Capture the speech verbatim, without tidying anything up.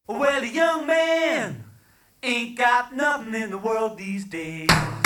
Well, a young man ain't got nothing in the world these days.